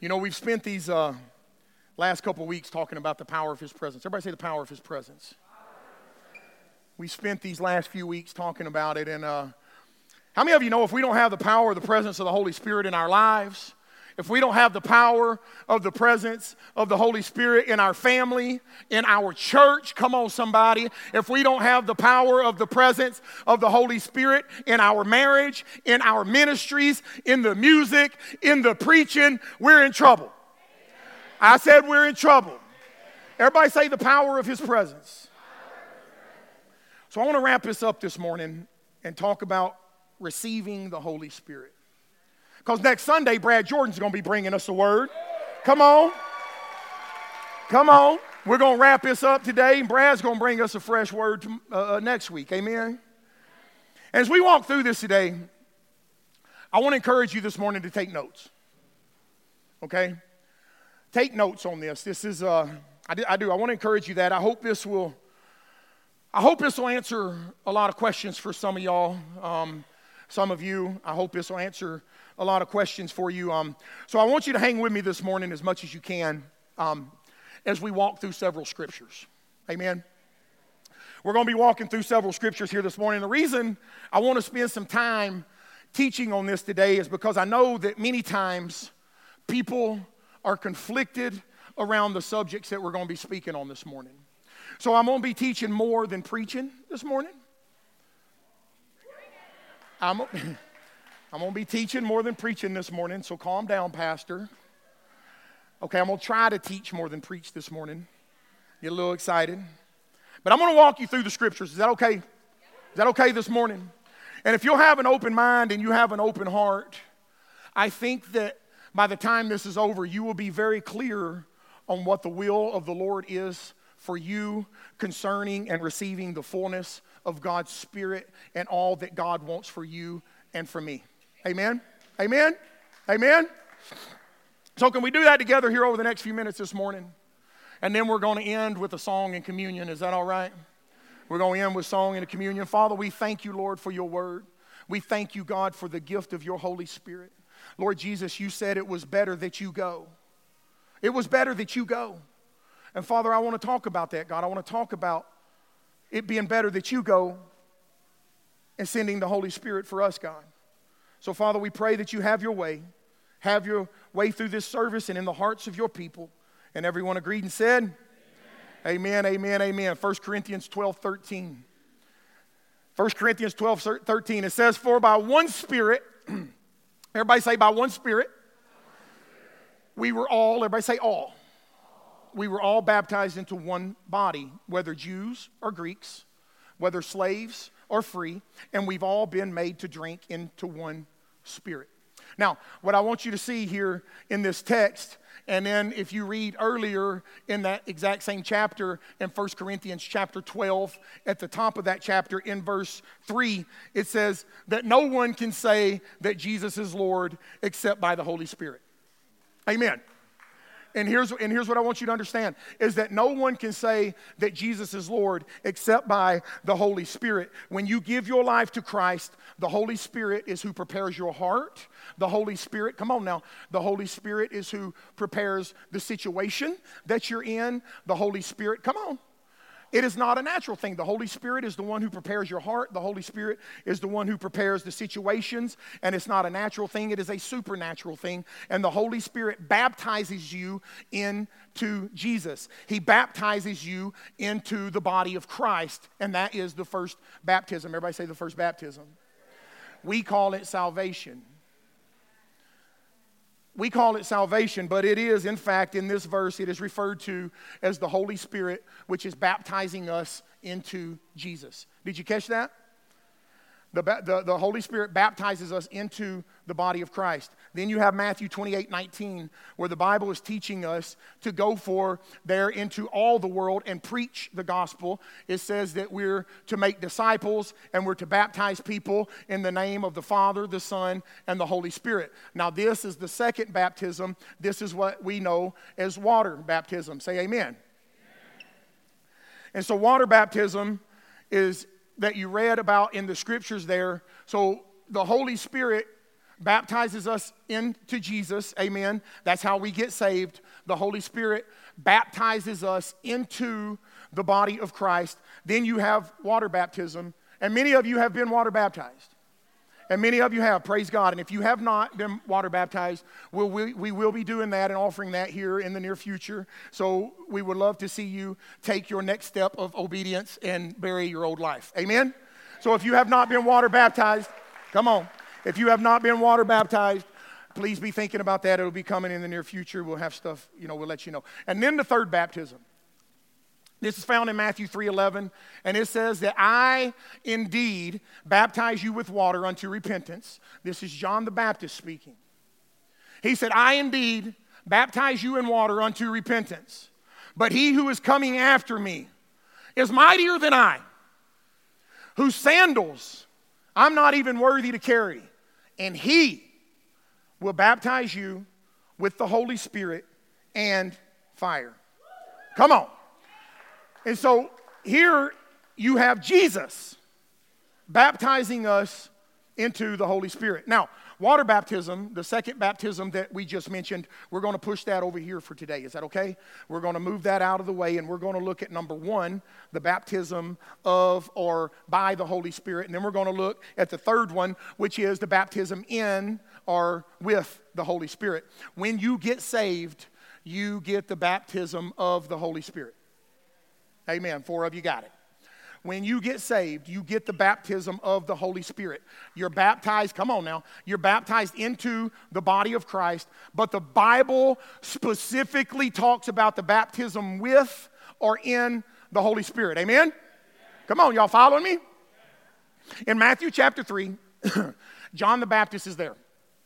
You know, we've spent these last couple weeks talking about the power of His presence. Everybody say the power of His presence. We spent these last few weeks talking about it. And how many of you know if we don't have the power of the presence of the Holy Spirit in our lives, if we don't have the power of the presence of the Holy Spirit in our family, in our church, come on somebody, if we don't have the power of the presence of the Holy Spirit in our marriage, in our ministries, in the music, in the preaching, we're in trouble. I said we're in trouble. Everybody say the power of His presence. So I want to wrap this up this morning and talk about receiving the Holy Spirit. Because next Sunday, Brad Jordan's going to be bringing us a word. Come on. Come on. We're going to wrap this up today, and Brad's going to bring us a fresh word next week. Amen? As we walk through this today, I want to encourage you this morning to take notes. Okay? Take notes on this. This is, I do. I want to encourage you that. I hope this will answer a lot of questions for some of y'all. Some of you, I hope this will answer a lot of questions for you. So I want you to hang with me this morning as much as you can as we walk through several scriptures. Amen. We're going to be walking through several scriptures here this morning. The reason I want to spend some time teaching on this today is because I know that many times people are conflicted around the subjects that we're going to be speaking on this morning. So I'm going to be teaching more than preaching this morning. I'm going to be teaching more than preaching this morning, so calm down, Pastor. Okay, I'm going to try to teach more than preach this morning. Get a little excited. But I'm going to walk you through the scriptures. Is that okay? Is that okay this morning? And if you'll have an open mind and you have an open heart, I think that by the time this is over, you will be very clear on what the will of the Lord is for you concerning and receiving the fullness of God's Spirit and all that God wants for you and for me. Amen? Amen? Amen? So can we do that together here over the next few minutes this morning? And then we're going to end with a song and communion. Is that all right? We're going to end with song and a communion. Father, we thank you, Lord, for your word. We thank you, God, for the gift of your Holy Spirit. Lord Jesus, you said it was better that you go. It was better that you go. And Father, I want to talk about that, God. I want to talk about it being better that you go and sending the Holy Spirit for us, God. So, Father, we pray that you have your way through this service and in the hearts of your people. And everyone agreed and said, amen, amen, amen. 1 Corinthians 12:13. 1 Corinthians 12:13, it says, for by one Spirit, everybody say by one Spirit, we were all, everybody say all. We were all baptized into one body, whether Jews or Greeks, whether slaves or free, and we've all been made to drink into one Spirit. Now, what I want you to see here in this text, and then if you read earlier in that exact same chapter in 1 Corinthians chapter 12, at the top of that chapter in verse 3, it says that no one can say that Jesus is Lord except by the Holy Spirit. Amen. And here's what I want you to understand, is that no one can say that Jesus is Lord except by the Holy Spirit. When you give your life to Christ, the Holy Spirit is who prepares your heart. The Holy Spirit, come on now, the Holy Spirit is who prepares the situation that you're in. The Holy Spirit, come on. It is not a natural thing. The Holy Spirit is the one who prepares your heart. The Holy Spirit is the one who prepares the situations. And it's not a natural thing. It is a supernatural thing. And the Holy Spirit baptizes you into Jesus. He baptizes you into the body of Christ. And that is the first baptism. Everybody say the first baptism. We call it salvation. We call it salvation, but it is, in fact, in this verse, it is referred to as the Holy Spirit, which is baptizing us into Jesus. Did you catch that? The Holy Spirit baptizes us into the body of Christ. Then you have Matthew 28:19, where the Bible is teaching us to go there into all the world and preach the gospel. It says that we're to make disciples and we're to baptize people in the name of the Father, the Son, and the Holy Spirit. Now this is the second baptism. This is what we know as water baptism. Say amen. And so water baptism is that you read about in the scriptures there. So the Holy Spirit baptizes us into Jesus. Amen. That's how we get saved. The Holy Spirit baptizes us into the body of Christ. Then you have water baptism. And many of you have been water baptized. And many of you have, praise God. And if you have not been water baptized, we will be doing that and offering that here in the near future. So we would love to see you take your next step of obedience and bury your old life. Amen? So if you have not been water baptized, come on. If you have not been water baptized, please be thinking about that. It'll be coming in the near future. We'll have stuff, we'll let you know. And then the third baptism. This is found in Matthew 3:11, and it says that I indeed baptize you with water unto repentance. This is John the Baptist speaking. He said, I indeed baptize you in water unto repentance, but he who is coming after me is mightier than I, whose sandals I'm not even worthy to carry, and he will baptize you with the Holy Spirit and fire. Come on. And so here you have Jesus baptizing us into the Holy Spirit. Now, water baptism, the second baptism that we just mentioned, we're going to push that over here for today. Is that okay? We're going to move that out of the way, and we're going to look at number one, the baptism of or by the Holy Spirit. And then we're going to look at the third one, which is the baptism in or with the Holy Spirit. When you get saved, you get the baptism of the Holy Spirit. Amen. 4 of you got it. When you get saved, you get the baptism of the Holy Spirit. You're baptized, come on now, you're baptized into the body of Christ, but the Bible specifically talks about the baptism with or in the Holy Spirit. Amen? Come on, y'all following me? In Matthew chapter 3, John the Baptist is there.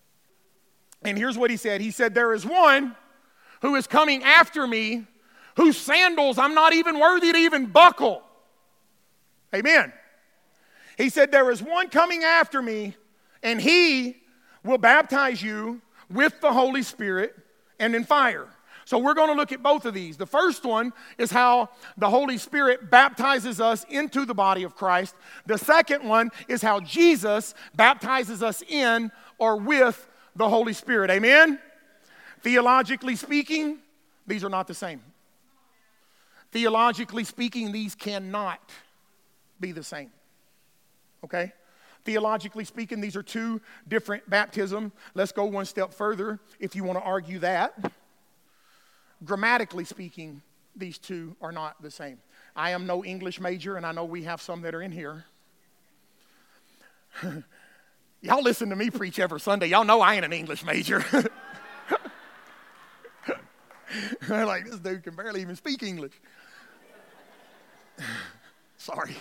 And here's what he said. He said, there is one who is coming after me, whose sandals I'm not even worthy to even buckle. Amen. He said, there is one coming after me, and he will baptize you with the Holy Spirit and in fire. So we're going to look at both of these. The first one is how the Holy Spirit baptizes us into the body of Christ. The second one is how Jesus baptizes us in or with the Holy Spirit. Amen? Theologically speaking, these are not the same. Theologically speaking, these cannot be the same. Okay? Theologically speaking, these are two different baptisms. Let's go one step further if you want to argue that. Grammatically speaking, these two are not the same. I am no English major, and I know we have some that are in here. Y'all listen to me preach every Sunday. Y'all know I ain't an English major. They're like, this dude can barely even speak English. Sorry.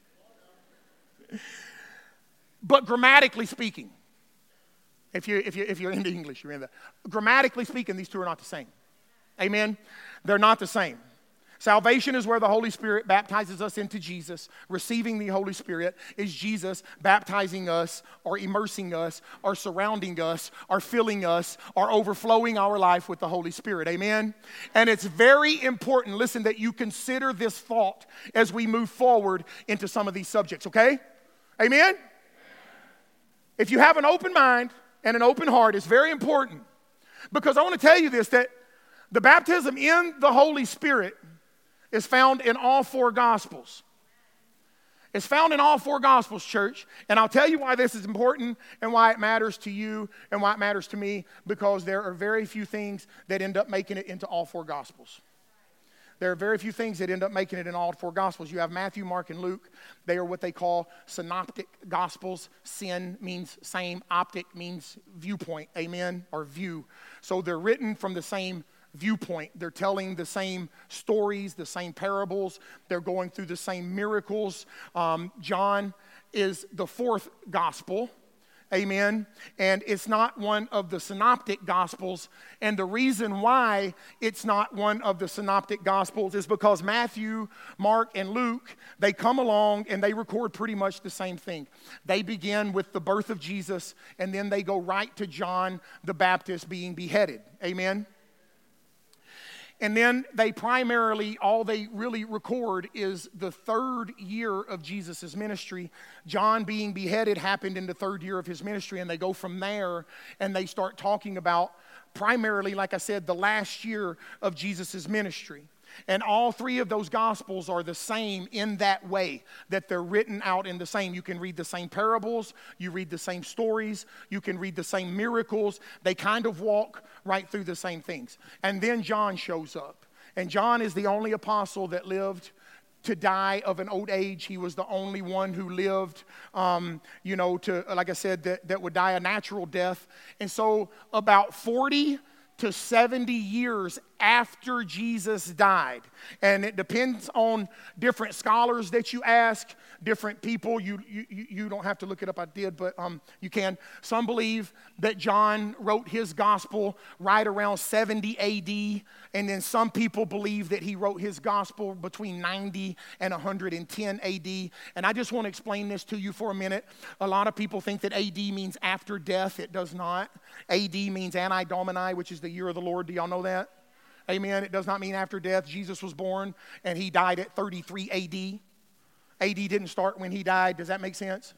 But grammatically speaking, if you're into English, you're in that. Grammatically speaking, these two are not the same. Amen? They're not the same. Salvation is where the Holy Spirit baptizes us into Jesus. Receiving the Holy Spirit is Jesus baptizing us or immersing us or surrounding us or filling us or overflowing our life with the Holy Spirit. Amen? And it's very important, listen, that you consider this thought as we move forward into some of these subjects, okay? Amen? If you have an open mind and an open heart, it's very important. Because I want to tell you this, that the baptism in the Holy Spirit is found in all 4 Gospels. It's found in all 4 Gospels, church. And I'll tell you why this is important and why it matters to you and why it matters to me, because there are very few things that end up making it into all 4 Gospels. There are very few things that end up making it in all 4 Gospels. You have Matthew, Mark, and Luke. They are what they call synoptic Gospels. Syn means same. Optic means viewpoint. Amen? Or view. So they're written from the same viewpoint. They're telling the same stories, the same parables. They're going through the same miracles. John is the 4th gospel. Amen. And it's not one of the synoptic gospels. And the reason why it's not one of the synoptic gospels is because Matthew, Mark, and Luke, they come along and they record pretty much the same thing. They begin with the birth of Jesus, and then they go right to John the Baptist being beheaded. Amen. And then they primarily, all they really record is the third year of Jesus' ministry. John being beheaded happened in the third year of his ministry, and they go from there and they start talking about primarily, like I said, the last year of Jesus' ministry. And all three of those gospels are the same in that way, that they're written out in the same. You can read the same parables, you read the same stories, you can read the same miracles. They kind of walk right through the same things. And then John shows up. And John is the only apostle that lived to die of an old age. He was the only one who lived, to, like I said, that would die a natural death. And so about 40 to 70 years after Jesus died. And it depends on different scholars that you ask, different people. You don't have to look it up, I did, but you can. Some believe that John wrote his gospel right around 70 AD, and then some people believe that he wrote his gospel between 90 and 110 AD. And I just want to explain this to you for a minute. A lot of people think that AD means after death. It does not. AD means Anno Domini, which is the year of the Lord. Do y'all know that? Amen. It does not mean after death. Jesus was born and he died at 33 AD. AD didn't start when he died. Does that make sense?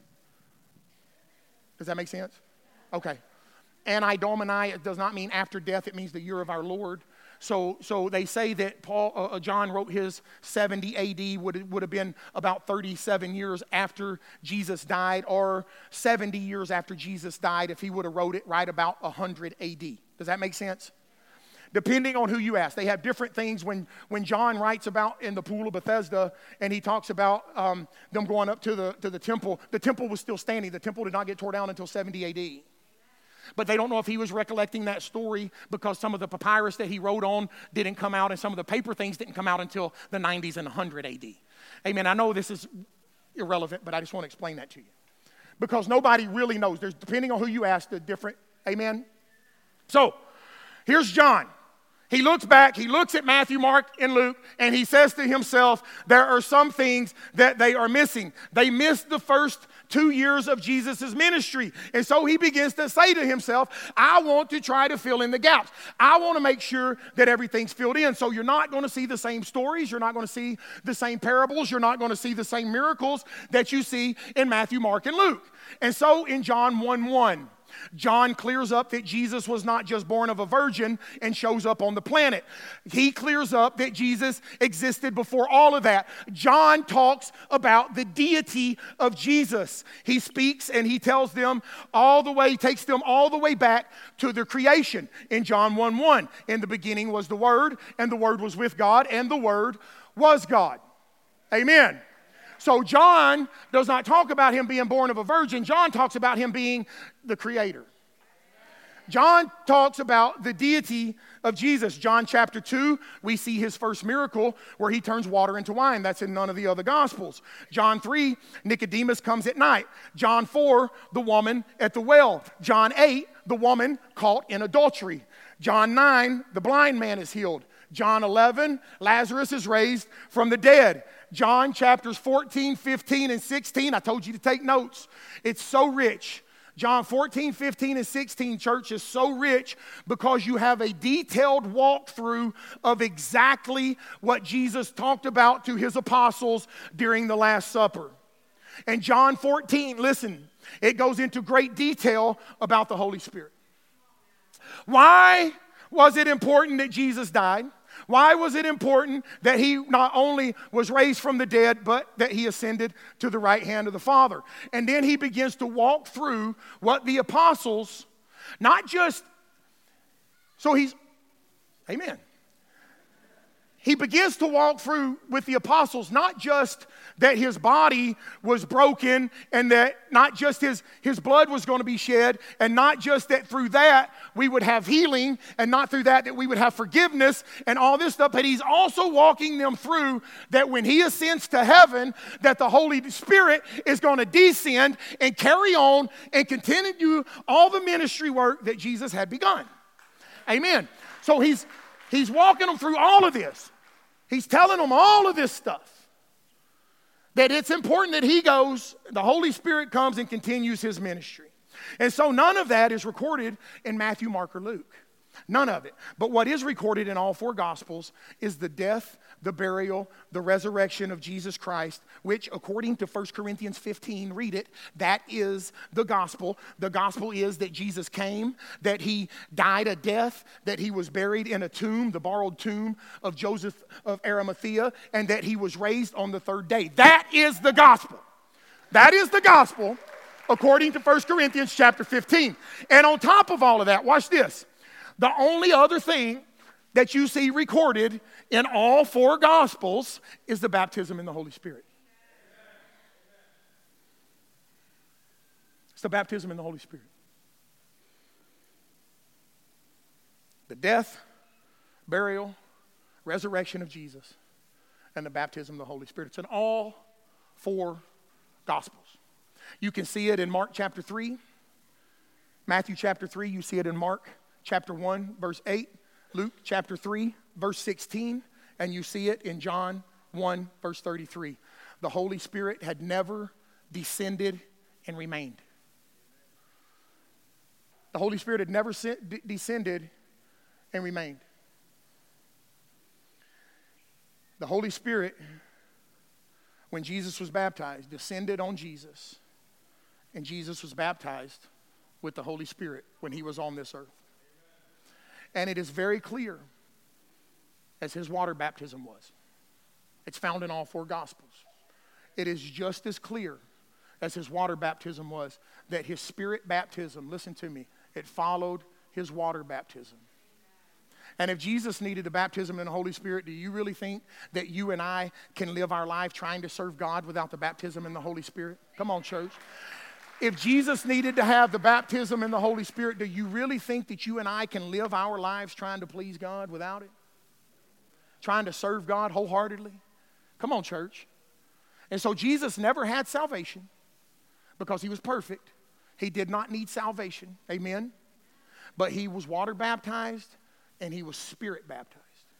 Does that make sense? Okay. Anno Domini, it does not mean after death. It means the year of our Lord. So they say that John wrote his 70 AD would have been about 37 years after Jesus died, or 70 years after Jesus died if he would have wrote it right about 100 AD. Does that make sense? Depending on who you ask. They have different things. When John writes about in the pool of Bethesda and he talks about them going up to the temple was still standing. The temple did not get torn down until 70 AD. But they don't know if he was recollecting that story because some of the papyrus that he wrote on didn't come out and some of the paper things didn't come out until the 90s and 100 AD. Amen. I know this is irrelevant, but I just want to explain that to you. Because nobody really knows. There's, depending on who you ask, the different, amen? So, here's John. He looks back, he looks at Matthew, Mark, and Luke, and he says to himself, there are some things that they are missing. They missed the first 2 years of Jesus' ministry. And so he begins to say to himself, I want to try to fill in the gaps. I want to make sure that everything's filled in. So you're not going to see the same stories. You're not going to see the same parables. You're not going to see the same miracles that you see in Matthew, Mark, and Luke. And so in John 1:1, John clears up that Jesus was not just born of a virgin and shows up on the planet. He clears up that Jesus existed before all of that. John talks about the deity of Jesus. He speaks and he tells them takes them all the way back to the creation. In John 1:1, in the beginning was the Word, and the Word was with God, and the Word was God. Amen. So John does not talk about him being born of a virgin. John talks about him being the creator. John talks about the deity of Jesus. John chapter 2, we see his first miracle where he turns water into wine. That's in none of the other Gospels. John 3, Nicodemus comes at night. John 4, the woman at the well. John 8, the woman caught in adultery. John 9, the blind man is healed. John 11, Lazarus is raised from the dead. John chapters 14, 15, and 16. I told you to take notes. It's so rich. John 14, 15, and 16, church, is so rich because you have a detailed walkthrough of exactly what Jesus talked about to his apostles during the Last Supper. And John 14, listen, it goes into great detail about the Holy Spirit. Why was it important that Jesus died? Why was it important that he not only was raised from the dead, but that he ascended to the right hand of the Father? And then he begins to walk through what the apostles, amen. He begins to walk through with the apostles, not just that his body was broken and that not just his blood was going to be shed, and not just that through that we would have healing, and not through that we would have forgiveness and all this stuff, but he's also walking them through that when he ascends to heaven, that the Holy Spirit is going to descend and carry on and continue all the ministry work that Jesus had begun. Amen. So he's walking them through all of this. He's telling them all of this stuff. That it's important that he goes, the Holy Spirit comes and continues his ministry. And so none of that is recorded in Matthew, Mark, or Luke. None of it. But what is recorded in all four Gospels is the death, the burial, the resurrection of Jesus Christ, which according to 1 Corinthians 15, read it, that is the gospel. The gospel is that Jesus came, that he died a death, that he was buried in a tomb, the borrowed tomb of Joseph of Arimathea, and that he was raised on the third day. That is the gospel. That is the gospel according to 1 Corinthians chapter 15. And on top of all of that, watch this. The only other thing that you see recorded in all four Gospels is the baptism in the Holy Spirit. It's the baptism in the Holy Spirit. The death, burial, resurrection of Jesus, and the baptism of the Holy Spirit. It's in all four Gospels. You can see it in Mark chapter 3, Matthew chapter 3. You see it in Mark chapter 1, verse 8, Luke chapter 3, verse 16, and you see it in John 1, verse 33. The Holy Spirit had never descended and remained. The Holy Spirit had never descended and remained. The Holy Spirit, when Jesus was baptized, descended on Jesus, and Jesus was baptized with the Holy Spirit when he was on this earth. And it is very clear as his water baptism was. It's found in all four Gospels. It is just as clear as his water baptism was that his Spirit baptism, listen to me, it followed his water baptism. And if Jesus needed a baptism in the Holy Spirit, do you really think that you and I can live our life trying to serve God without the baptism in the Holy Spirit? Come on, church. If Jesus needed to have the baptism in the Holy Spirit, do you really think that you and I can live our lives trying to please God without it? Trying to serve God wholeheartedly? Come on, church. And so Jesus never had salvation because he was perfect. He did not need salvation. Amen? But he was water baptized and he was Spirit baptized.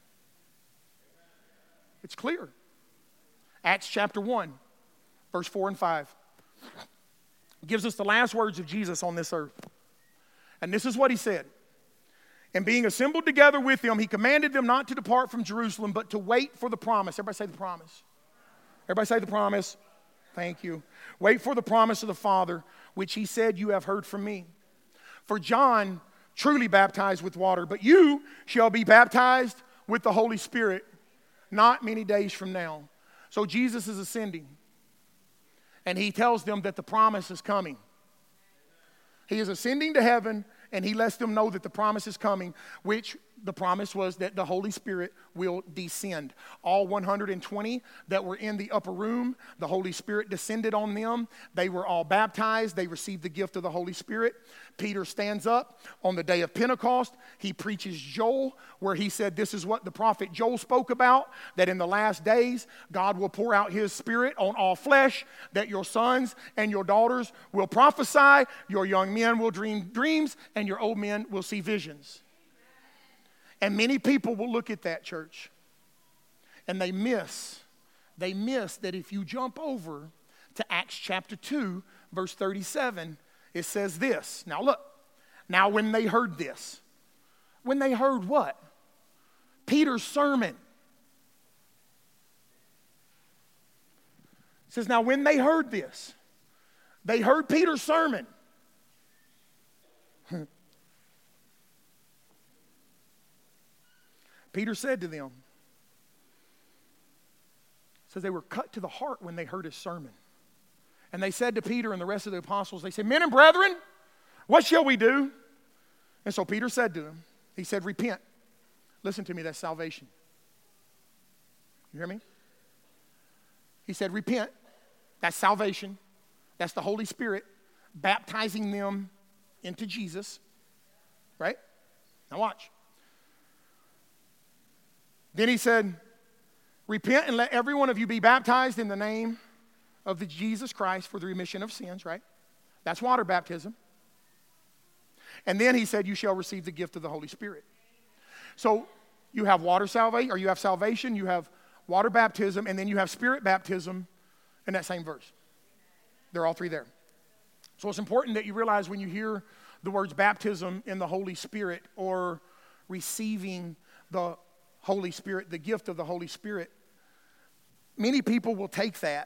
It's clear. Acts chapter 1, verse 4 and 5. Gives us the last words of Jesus on this earth. And this is what he said. And being assembled together with them, he commanded them not to depart from Jerusalem, but to wait for the promise. Everybody say the promise. Everybody say the promise. Thank you. Wait for the promise of the Father, which he said, you have heard from me. For John truly baptized with water, but you shall be baptized with the Holy Spirit not many days from now. So Jesus is ascending. And he tells them that the promise is coming. He is ascending to heaven, and he lets them know that the promise is coming, which the promise was that the Holy Spirit will descend. All 120 that were in the upper room, the Holy Spirit descended on them. They were all baptized. They received the gift of the Holy Spirit. Peter stands up on the day of Pentecost. He preaches Joel, where he said this is what the prophet Joel spoke about, that in the last days God will pour out his Spirit on all flesh, that your sons and your daughters will prophesy, your young men will dream dreams, and your old men will see visions. And many people will look at that, church, and they miss that if you jump over to Acts chapter 2, verse 37, it says this. Now look, now when they heard this, when they heard what? Peter's sermon. It says, now when they heard this, they heard Peter's sermon. Peter said to them, says they were cut to the heart when they heard his sermon. And they said to Peter and the rest of the apostles, they said, men and brethren, what shall we do? And so Peter said to them, he said, repent. Listen to me, that's salvation. You hear me? He said, repent. That's salvation. That's the Holy Spirit baptizing them into Jesus. Right? Now watch. Then he said, repent and let every one of you be baptized in the name of the Jesus Christ for the remission of sins, right? That's water baptism. And then he said, you shall receive the gift of the Holy Spirit. So you have water salvation, or you have salvation, you have water baptism, and then you have Spirit baptism in that same verse. They're all three there. So it's important that you realize when you hear the words baptism in the Holy Spirit or receiving the Holy Spirit, the gift of the Holy Spirit, many people will take that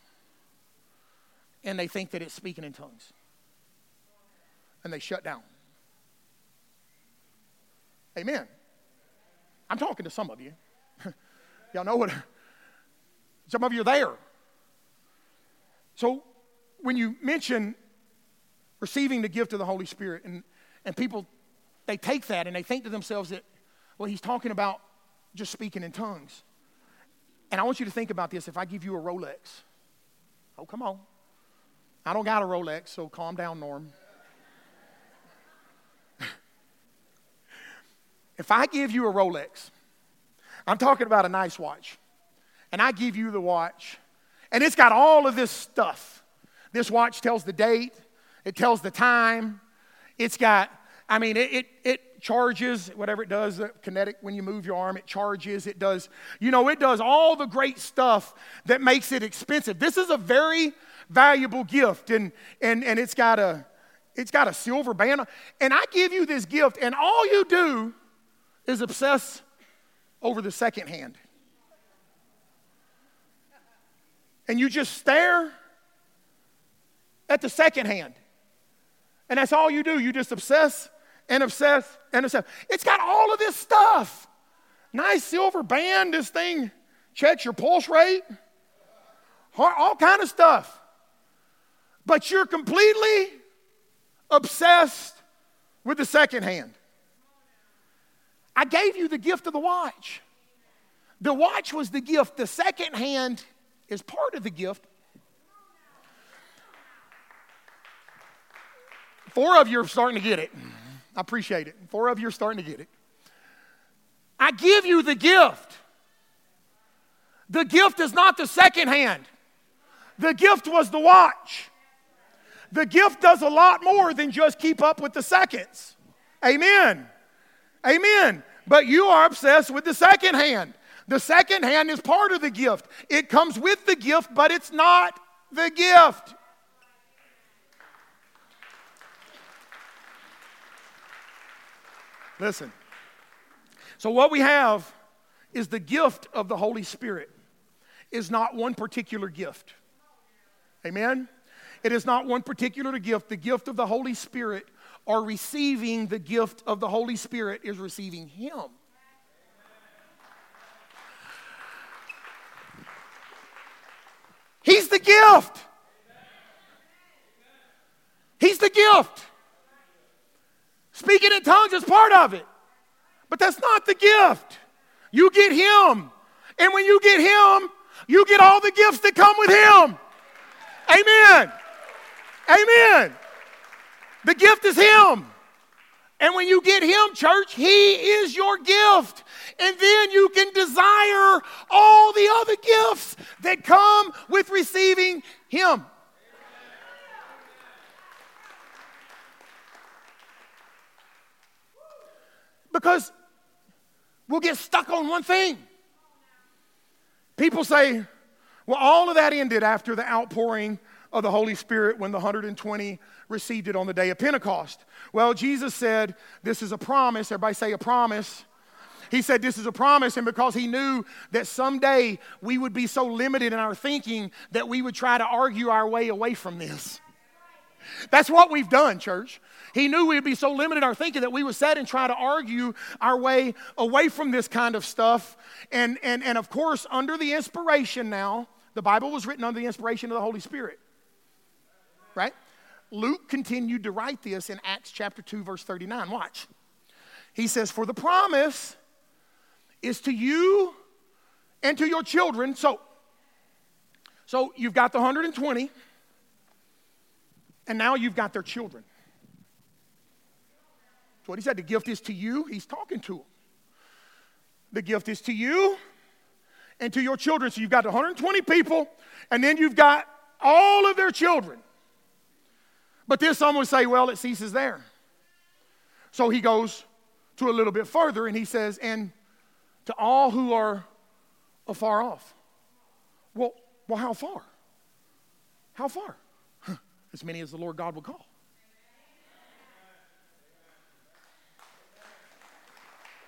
and they think that it's speaking in tongues. And they shut down. Amen. I'm talking to some of you. Y'all know what? Some of you are there. So when you mention receiving the gift of the Holy Spirit, and people, they take that and they think to themselves that, well, he's talking about just speaking in tongues. And I want you to think about this. If I give you a Rolex, oh, come on. I don't got a Rolex, so calm down, Norm. If I give you a Rolex, I'm talking about a nice watch, and I give you the watch, and it's got all of this stuff. This watch tells the date. It tells the time. It's got, it charges, whatever it does, kinetic, when you move your arm, it charges. It does, it does all the great stuff that makes it expensive. This is a very valuable gift, and it's got a silver band. And I give you this gift, and all you do is obsess over the second hand. And you just stare at the second hand. And that's all you do. You just obsess and obsess and obsess. It's got all of this stuff. Nice silver band. This thing checks your pulse rate. All kind of stuff. But you're completely obsessed with the second hand. I gave you the gift of the watch. The watch was the gift. The second hand is part of the gift. 4 of you are starting to get it. I appreciate it. 4 of you are starting to get it. I give you the gift. The gift is not the second hand. The gift was the watch. The gift does a lot more than just keep up with the seconds. Amen. Amen. But you are obsessed with the second hand. The second hand is part of the gift. It comes with the gift, but it's not the gift. Listen. So what we have is the gift of the Holy Spirit is not one particular gift. Amen? It is not one particular gift. The gift of the Holy Spirit, or receiving the gift of the Holy Spirit, is receiving Him. He's the gift. He's the gift. Speaking in tongues is part of it. But that's not the gift. You get Him. And when you get Him, you get all the gifts that come with Him. Amen. Amen. The gift is Him. And when you get Him, church, He is your gift. And then you can desire all the other gifts that come with receiving Him. Because we'll get stuck on one thing. People say, well, all of that ended after the outpouring of the Holy Spirit when the 120 received it on the day of Pentecost. Well, Jesus said, this is a promise. Everybody say a promise. He said this is a promise, and because He knew that someday we would be so limited in our thinking that we would try to argue our way away from this. That's what we've done, church. He knew we'd be so limited in our thinking that we would sit and try to argue our way away from this kind of stuff. And of course, under the inspiration now, the Bible was written under the inspiration of the Holy Spirit. Right? Luke continued to write this in Acts chapter 2, verse 39. Watch. He says, for the promise is to you and to your children. So you've got the 120, and now you've got their children. That's what he said. The gift is to you. He's talking to them. The gift is to you and to your children. So you've got the 120 people, and then you've got all of their children. But then some would say, well, it ceases there. So he goes to a little bit further, and he says, and to all who are afar off. Well, how far? How far? As many as the Lord God will call.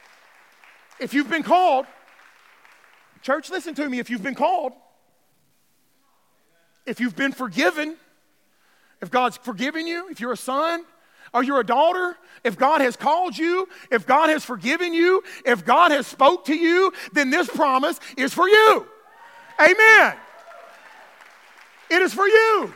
If you've been called, church, listen to me. If you've been called, if you've been forgiven, if God's forgiven you, if you're a son or you're a daughter, if God has called you, if God has forgiven you, if God has spoke to you, then this promise is for you. Amen. It is for you.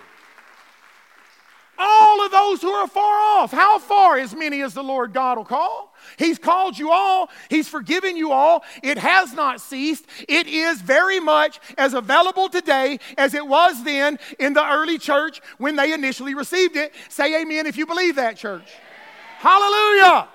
All of those who are far off. How far? As many as the Lord God will call. He's called you all. He's forgiven you all. It has not ceased. It is very much as available today as it was then in the early church when they initially received it. Say amen if you believe that, church. Hallelujah.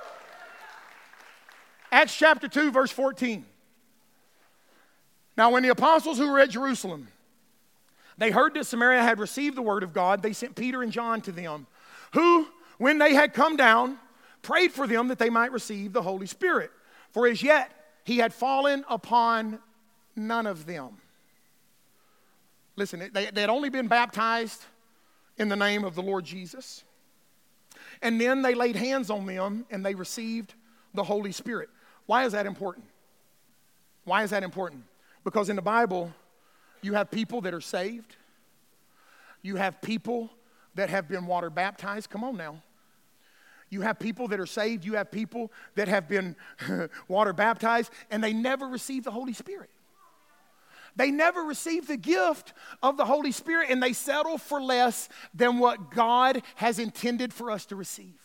Acts chapter 2, verse 14. Now when the apostles who were at Jerusalem, they heard that Samaria had received the word of God, they sent Peter and John to them, who, when they had come down, prayed for them that they might receive the Holy Spirit. For as yet he had fallen upon none of them. Listen, they had only been baptized in the name of the Lord Jesus. And then they laid hands on them and they received the Holy Spirit. Why is that important? Why is that important? Because in the Bible, you have people that are saved. You have people that have been water baptized. Come on now. You have people that are saved. You have people that have been water baptized, and they never received the Holy Spirit. They never received the gift of the Holy Spirit, and they settle for less than what God has intended for us to receive.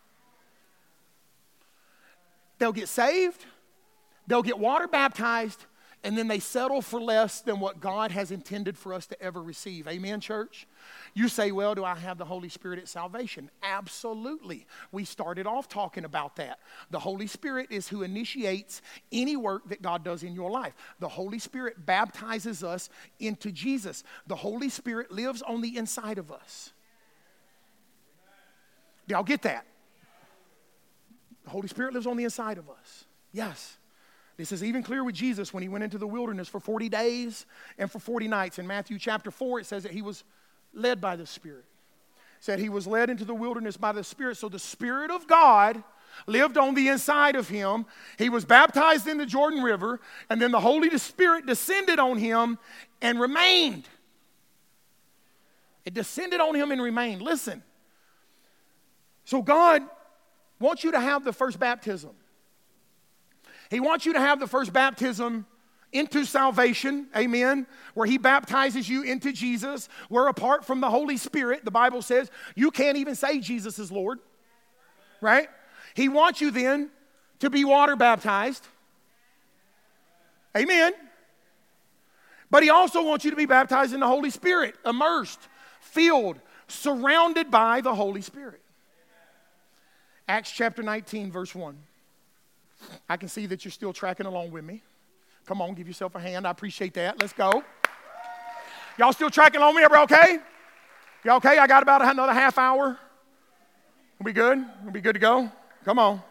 They'll get saved. They'll get water baptized. And then they settle for less than what God has intended for us to ever receive. Amen, church? You say, well, do I have the Holy Spirit at salvation? Absolutely. We started off talking about that. The Holy Spirit is who initiates any work that God does in your life. The Holy Spirit baptizes us into Jesus. The Holy Spirit lives on the inside of us. Do y'all get that? The Holy Spirit lives on the inside of us. Yes. This is even clear with Jesus when he went into the wilderness for 40 days and for 40 nights. In Matthew chapter 4, it says that he was led by the Spirit. It said he was led into the wilderness by the Spirit. So the Spirit of God lived on the inside of him. He was baptized in the Jordan River, and then the Holy Spirit descended on him and remained. It descended on him and remained. Listen. So God wants you to have the first baptism. He wants you to have the first baptism into salvation, amen, where he baptizes you into Jesus, where apart from the Holy Spirit, the Bible says, you can't even say Jesus is Lord, right? He wants you then to be water baptized, amen, but he also wants you to be baptized in the Holy Spirit, immersed, filled, surrounded by the Holy Spirit. Acts chapter 19, verse 1. I can see that you're still tracking along with me. Come on, give yourself a hand. I appreciate that. Let's go. Y'all still tracking along with me? Everybody okay? Y'all okay? I got about another half hour. We'll be good? We'll be good to go? Come on.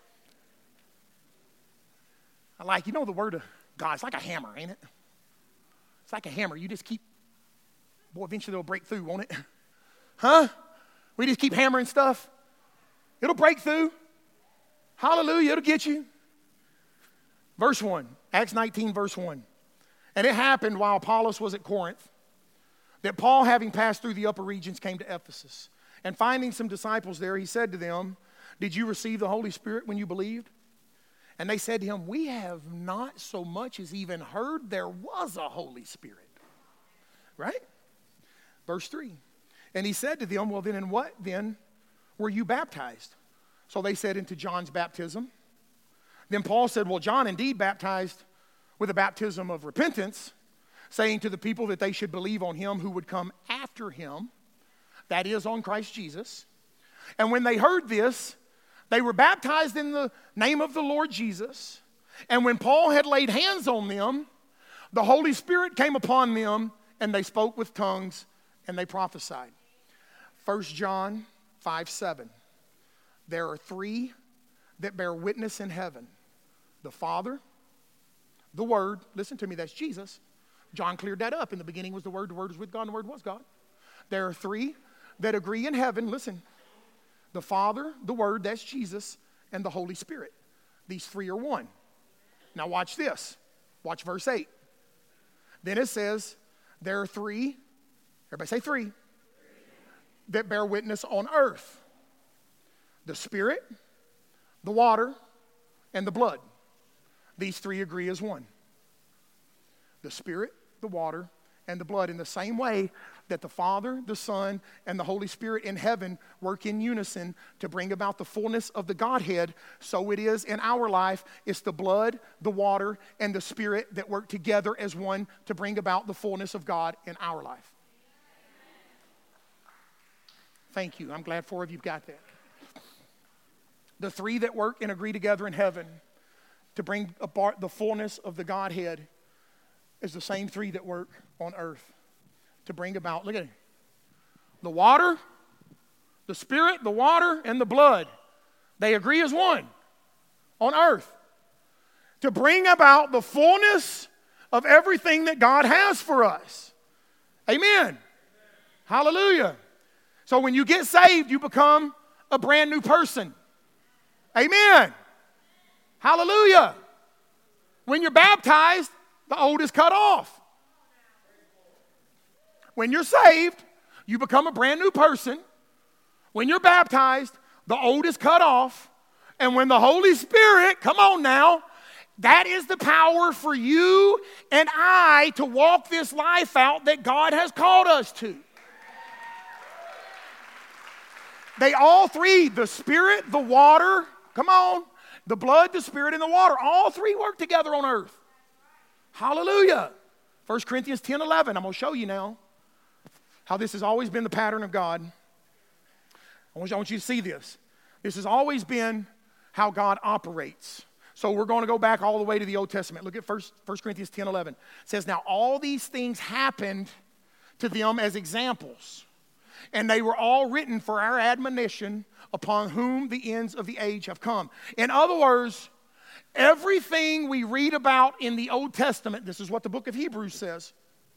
You know the word of God. It's like a hammer, ain't it? It's like a hammer. You just keep, boy, eventually it'll break through, won't it? Huh? We just keep hammering stuff. It'll break through. Hallelujah, it'll get you. Verse 1, Acts 19, verse 1. And it happened while Apollos was at Corinth that Paul, having passed through the upper regions, came to Ephesus. And finding some disciples there, he said to them, did you receive the Holy Spirit when you believed? And they said to him, we have not so much as even heard there was a Holy Spirit. Right? Verse 3. And he said to them, well then in what then were you baptized? So they said, into John's baptism. Then Paul said, well, John indeed baptized with a baptism of repentance, saying to the people that they should believe on him who would come after him, that is, on Christ Jesus. And when they heard this, they were baptized in the name of the Lord Jesus. And when Paul had laid hands on them, the Holy Spirit came upon them, and they spoke with tongues, and they prophesied. 1 John 5:7. There are three that bear witness in heaven. The Father, the Word, listen to me, that's Jesus. John cleared that up. In the beginning was the Word was with God, and the Word was God. There are three that agree in heaven, listen. The Father, the Word, that's Jesus, and the Holy Spirit. These three are one. Now watch this. Watch verse 8. Then it says, there are three, everybody say three, that bear witness on earth. The Spirit, the water, and the blood. These three agree as one. The Spirit, the water, and the blood. In the same way that the Father, the Son, and the Holy Spirit in heaven work in unison to bring about the fullness of the Godhead, so it is in our life. It's the blood, the water, and the Spirit that work together as one to bring about the fullness of God in our life. Thank you. I'm glad 4 of you got that. The three that work and agree together in heaven to bring about the fullness of the Godhead is the same three that work on earth to bring about, look at it, the water, the Spirit, the water, and the blood. They agree as one on earth to bring about the fullness of everything that God has for us. Amen. Hallelujah. So when you get saved, you become a brand new person. Amen. Hallelujah. When you're baptized, the old is cut off. When you're saved, you become a brand new person. When you're baptized, the old is cut off. And when the Holy Spirit, come on now, that is the power for you and I to walk this life out that God has called us to. They all three, the Spirit, the water, come on, the blood, the Spirit, and the water, all three work together on earth. Hallelujah. 1 Corinthians 10:11. I'm going to show you now how this has always been the pattern of God. I want you to see this. This has always been how God operates. So we're going to go back all the way to the Old Testament. Look at 1 Corinthians 10:11. It says, now all these things happened to them as examples, and they were all written for our admonition, upon whom the ends of the age have come. In other words, everything we read about in the Old Testament, this is what the book of Hebrews says.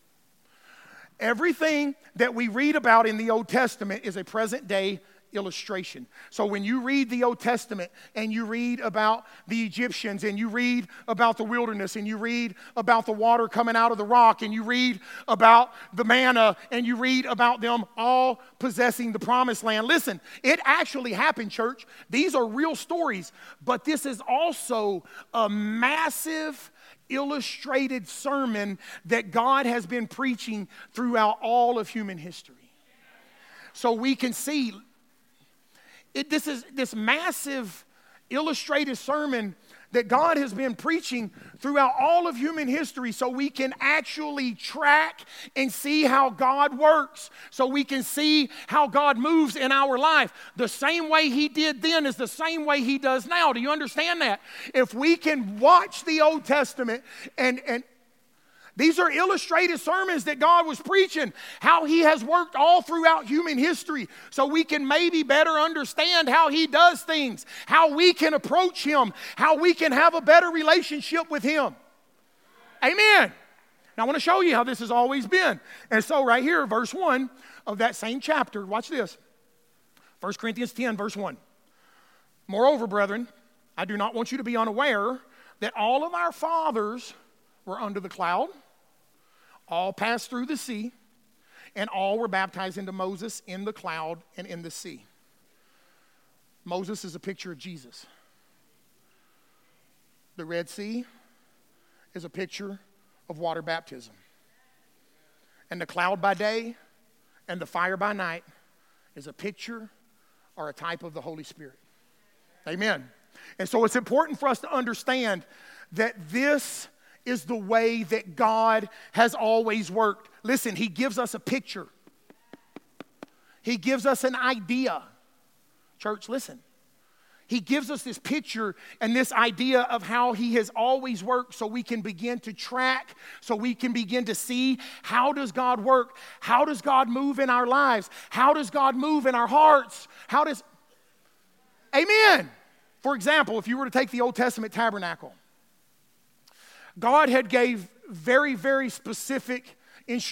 Everything that we read about in the Old Testament is a present day illustration. So when you read the Old Testament and you read about the Egyptians and you read about the wilderness and you read about the water coming out of the rock and you read about the manna and you read about them all possessing the promised land. Listen, it actually happened, church. These are real stories, but this is also a massive illustrated sermon that God has been preaching throughout all of human history. So we can see this is this massive illustrated sermon that God has been preaching throughout all of human history, so we can actually track and see how God works, so we can see how God moves in our life. The same way He did then is the same way He does now. Do you understand that? If we can watch the Old Testament and these are illustrated sermons that God was preaching, how He has worked all throughout human history, so we can maybe better understand how He does things, how we can approach Him, how we can have a better relationship with Him. Amen. Now I want to show you how this has always been. And so right here, verse 1 of that same chapter, watch this. 1 Corinthians 10, verse 1. Moreover, brethren, I do not want you to be unaware that all of our fathers were under the cloud, all passed through the sea, and all were baptized into Moses in the cloud and in the sea. Moses is a picture of Jesus. The Red Sea is a picture of water baptism. And the cloud by day and the fire by night is a picture or a type of the Holy Spirit. Amen. And so it's important for us to understand that this is the way that God has always worked. Listen, He gives us a picture. He gives us an idea. Church, listen. He gives us this picture and this idea of how He has always worked, so we can begin to track, so we can begin to see, how does God work? How does God move in our lives? How does God move in our hearts? Amen. For example, if you were to take the Old Testament tabernacle, God had gave very, very specific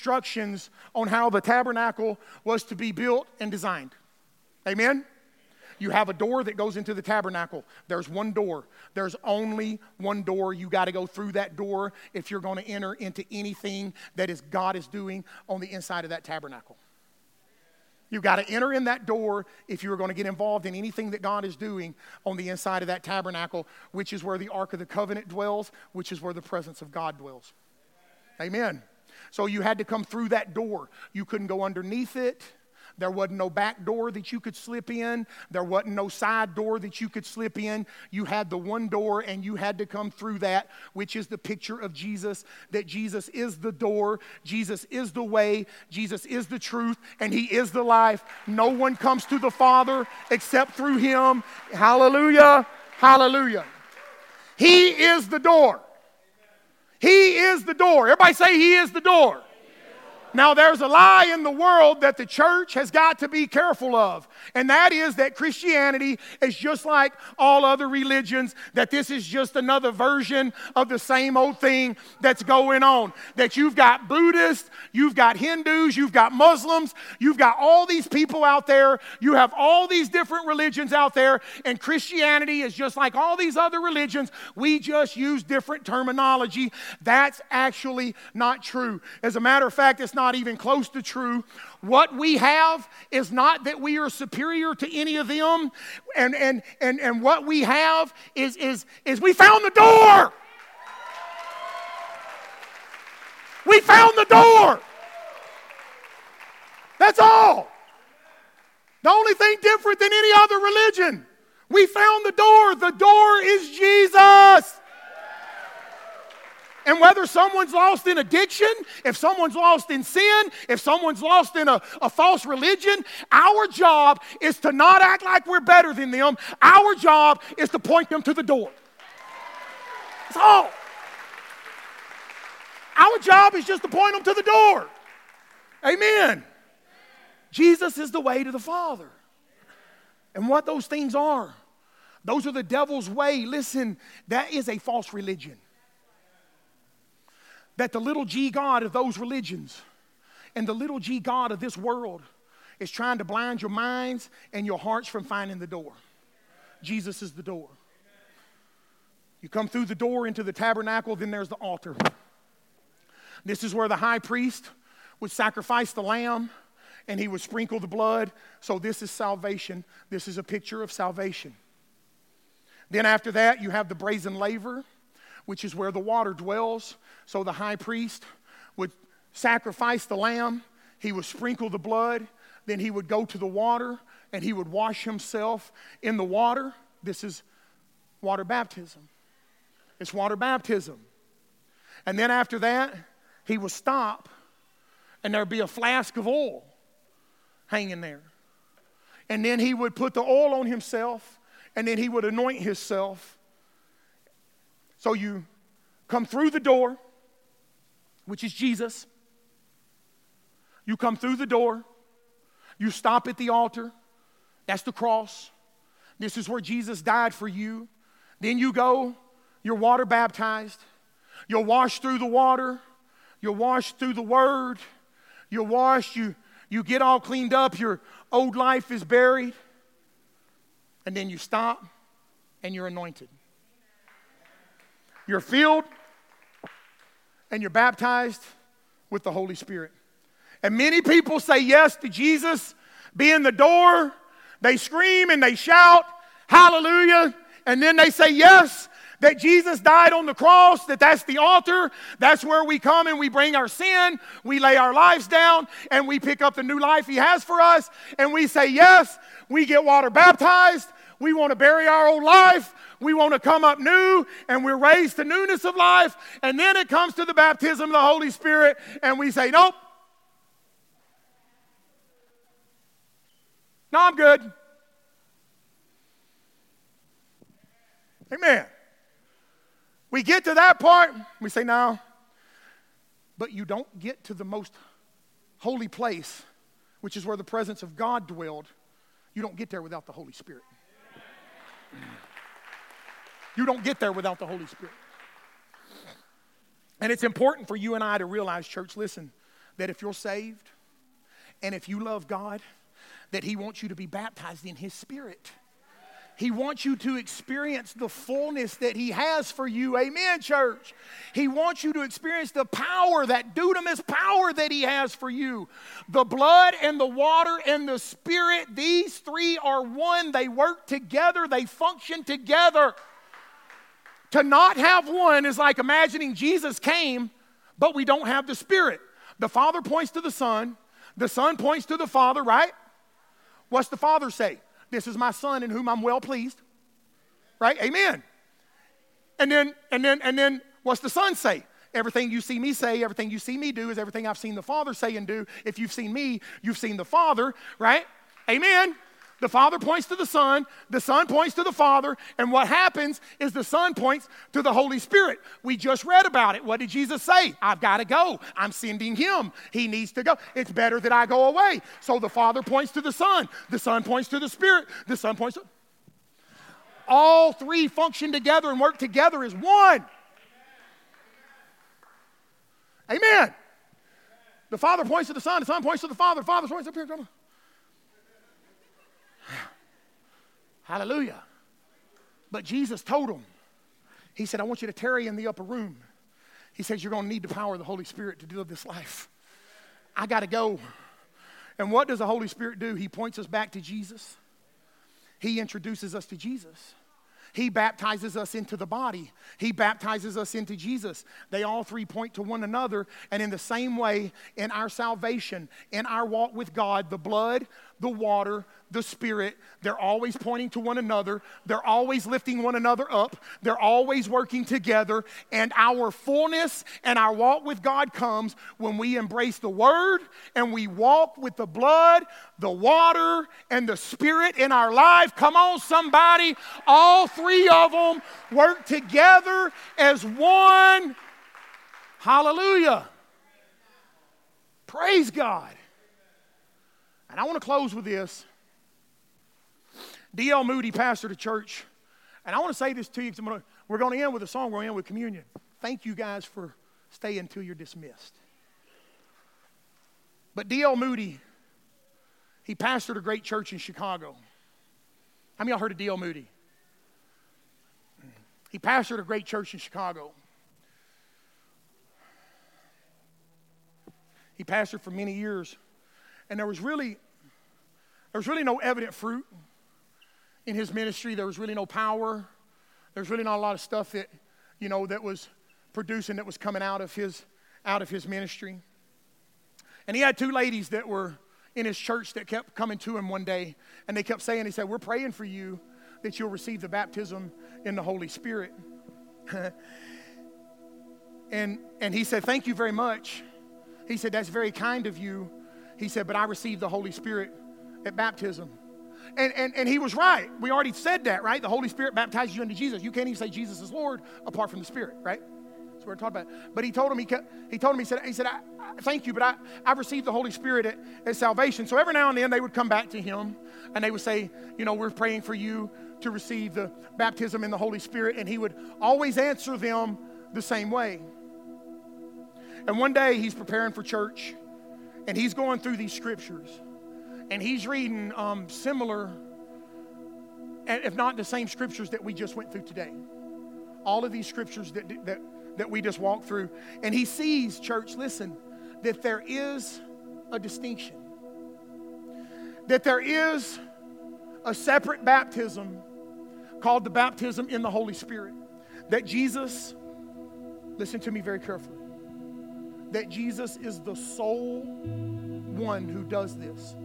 instructions on how the tabernacle was to be built and designed. Amen? You have a door that goes into the tabernacle. There's one door. There's only one door. You got to go through that door if you're going to enter into anything that is God is doing on the inside of that tabernacle. You've got to enter in that door if you're going to get involved in anything that God is doing on the inside of that tabernacle, which is where the Ark of the Covenant dwells, which is where the presence of God dwells. Amen. So you had to come through that door. You couldn't go underneath it. There wasn't no back door that you could slip in. There wasn't no side door that you could slip in. You had the one door, and you had to come through that, which is the picture of Jesus, that Jesus is the door, Jesus is the way, Jesus is the truth, and He is the life. No one comes to the Father except through Him. Hallelujah, hallelujah. He is the door. He is the door. Everybody say He is the door. Now, there's a lie in the world that the church has got to be careful of, and that is that Christianity is just like all other religions, that this is just another version of the same old thing that's going on. That you've got Buddhists, you've got Hindus, you've got Muslims, you've got all these people out there, you have all these different religions out there, and Christianity is just like all these other religions. We just use different terminology. That's actually not true. As a matter of fact, it's not even close to true. What we have is not that we are superior to any of them, and what we have is we found the door. We found the door. That's all. The only thing different than any other religion. We found the door. The door is Jesus. And whether someone's lost in addiction, if someone's lost in sin, if someone's lost in a false religion, our job is to not act like we're better than them. Our job is to point them to the door. That's all. Our job is just to point them to the door. Amen. Jesus is the way to the Father. And what those things are, those are the devil's way. Listen, that is a false religion. That the little g God of those religions and the little g God of this world is trying to blind your minds and your hearts from finding the door. Jesus is the door. You come through the door into the tabernacle, then there's the altar. This is where the high priest would sacrifice the lamb and he would sprinkle the blood. So this is salvation. This is a picture of salvation. Then after that, you have the brazen laver, which is where the water dwells. So the high priest would sacrifice the lamb, he would sprinkle the blood, then he would go to the water and he would wash himself in the water. This is water baptism. It's water baptism. And then after that, he would stop and there'd be a flask of oil hanging there. And then he would put the oil on himself and then he would anoint himself. So you come through the door, which is Jesus. You come through the door. You stop at the altar. That's the cross. This is where Jesus died for you. Then you go, you're water baptized. You're washed through the water. You're washed through the word. You're washed. You get all cleaned up. Your old life is buried. And then you stop and you're anointed. You're filled and you're baptized with the Holy Spirit. And many people say yes to Jesus being the door. They scream and they shout, hallelujah. And then they say yes, that Jesus died on the cross, that's the altar. That's where we come and we bring our sin. We lay our lives down and we pick up the new life He has for us. And we say yes, we get water baptized. We want to bury our old life. We want to come up new, and we're raised to newness of life. And then it comes to the baptism of the Holy Spirit, and we say, nope. No, I'm good. Amen. We get to that part, we say, no. But you don't get to the most holy place, which is where the presence of God dwelled. You don't get there without the Holy Spirit. You don't get there without the Holy Spirit. And it's important for you and I to realize, church, listen, that if you're saved and if you love God, that He wants you to be baptized in His Spirit. He wants you to experience the fullness that He has for you. Amen, church. He wants you to experience the power, that dunamis power that He has for you. The blood and the water and the Spirit, these three are one. They work together. They function together. To not have one is like imagining Jesus came, but we don't have the Spirit. The Father points to the Son points to the Father, right? What's the Father say? This is my Son in whom I'm well pleased. Right? Amen. And then what's the Son say? Everything you see me say, everything you see me do is everything I've seen the Father say and do. If you've seen me, you've seen the Father, right? Amen. The Father points to the Son points to the Father, and what happens is the Son points to the Holy Spirit. We just read about it. What did Jesus say? I've got to go. I'm sending Him. He needs to go. It's better that I go away. So the Father points to the Son points to the Spirit, the Son points to... All three function together and work together as one. Amen. The Father points to the Son points to the Father points up here. Hallelujah. But Jesus told them, He said, I want you to tarry in the upper room. He says, you're going to need the power of the Holy Spirit to live this life. I got to go. And what does the Holy Spirit do? He points us back to Jesus. He introduces us to Jesus. He baptizes us into the body. He baptizes us into Jesus. They all three point to one another. And in the same way, in our salvation, in our walk with God, the blood, the water, the Spirit, they're always pointing to one another. They're always lifting one another up. They're always working together. And our fullness and our walk with God comes when we embrace the Word and we walk with the blood, the water, and the Spirit in our life. Come on, somebody. All three of them work together as one. Hallelujah. Praise God. And I want to close with this. D.L. Moody pastored a church. And I want to say this to you. We're going to end with a song. We're going to end with communion. Thank you guys for staying until you're dismissed. But D.L. Moody, he pastored a great church in Chicago. How many of y'all heard of D.L. Moody? He pastored a great church in Chicago. He pastored for many years. And there was really no evident fruit in his ministry. There was really no power. There was really not a lot of stuff that, that was producing, that was coming out of his ministry. And he had two ladies that were in his church that kept coming to him one day, and they kept saying, he said, we're praying for you that you'll receive the baptism in the Holy Spirit. and he said, thank you very much. He said, that's very kind of you. He said, but I received the Holy Spirit at baptism. And he was right. We already said that, right? The Holy Spirit baptizes you into Jesus. You can't even say Jesus is Lord apart from the Spirit, right? That's what we're talking about. But he told him, he said, I thank you, but I received the Holy Spirit at salvation. So every now and then they would come back to him and they would say, we're praying for you to receive the baptism in the Holy Spirit. And he would always answer them the same way. And one day he's preparing for church. And he's going through these scriptures. And he's reading similar, if not the same scriptures that we just went through today. All of these scriptures that we just walked through. And he sees, church, listen, that there is a distinction. That there is a separate baptism called the baptism in the Holy Spirit. That Jesus, listen to me very carefully, that Jesus is the sole one who does this.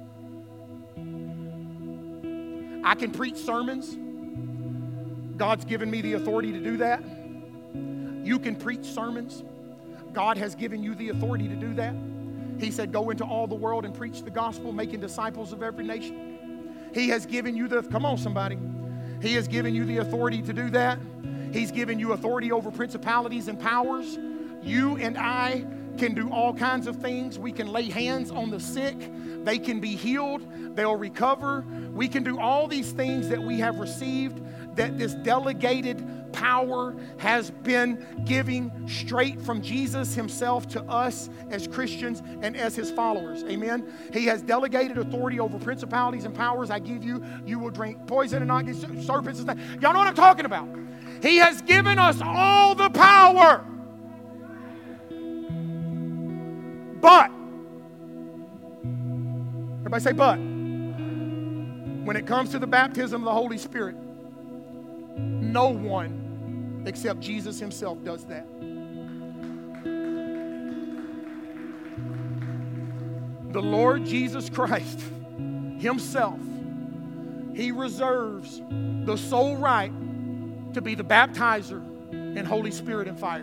I can preach sermons. God's given me the authority to do that. You can preach sermons. God has given you the authority to do that. He said, go into all the world and preach the gospel, making disciples of every nation. He has given you come on somebody. He has given you the authority to do that. He's given you authority over principalities and powers. You and I can do all kinds of things. We can lay hands on the sick. They can be healed. They'll recover. We can do all these things that we have received that this delegated power has been giving straight from Jesus himself to us as Christians and as his followers. Amen. He has delegated authority over principalities and powers. I give you, you will drink poison and not get serpents. Y'all know what I'm talking about. He has given us all the power. But, everybody say but. When it comes to the baptism of the Holy Spirit, no one except Jesus himself does that. The Lord Jesus Christ himself, he reserves the sole right to be the baptizer in Holy Spirit and fire.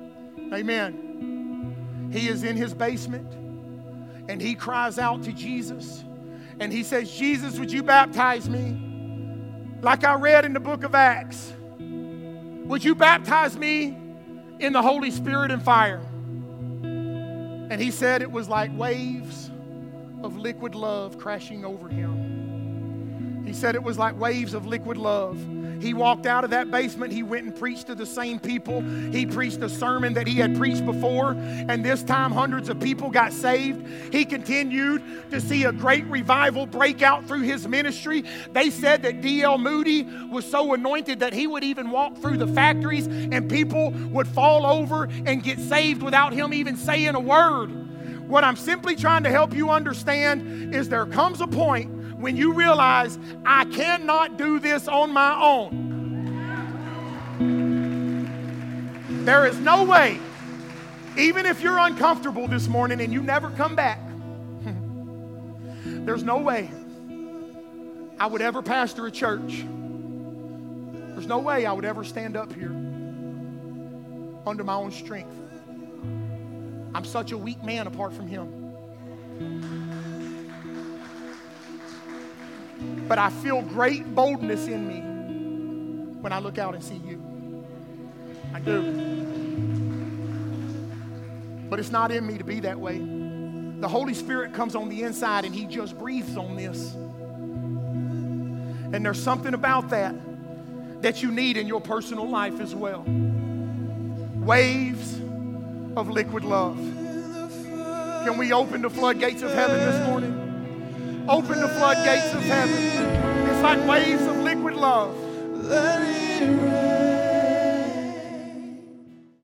Amen. He is in his basement and he cries out to Jesus and he says, Jesus, would you baptize me? Like I read in the book of Acts, would you baptize me in the Holy Spirit and fire? And he said it was like waves of liquid love crashing over him. He said it was like waves of liquid love. He walked out of that basement. He went and preached to the same people. He preached a sermon that he had preached before, and this time hundreds of people got saved. He continued to see a great revival break out through his ministry. They said that D.L. Moody was so anointed that he would even walk through the factories and people would fall over and get saved without him even saying a word. What I'm simply trying to help you understand is there comes a point when you realize, I cannot do this on my own. There is no way, even if you're uncomfortable this morning and you never come back, there's no way I would ever pastor a church. There's no way I would ever stand up here under my own strength. I'm such a weak man apart from him. But I feel great boldness in me when I look out and see you. I do. But it's not in me to be that way. The Holy Spirit comes on the inside and he just breathes on this. And there's something about that you need in your personal life as well. Waves of liquid love. Can we open the floodgates of heaven this morning? Open the floodgates of heaven. It's like waves of liquid love. Let it rain.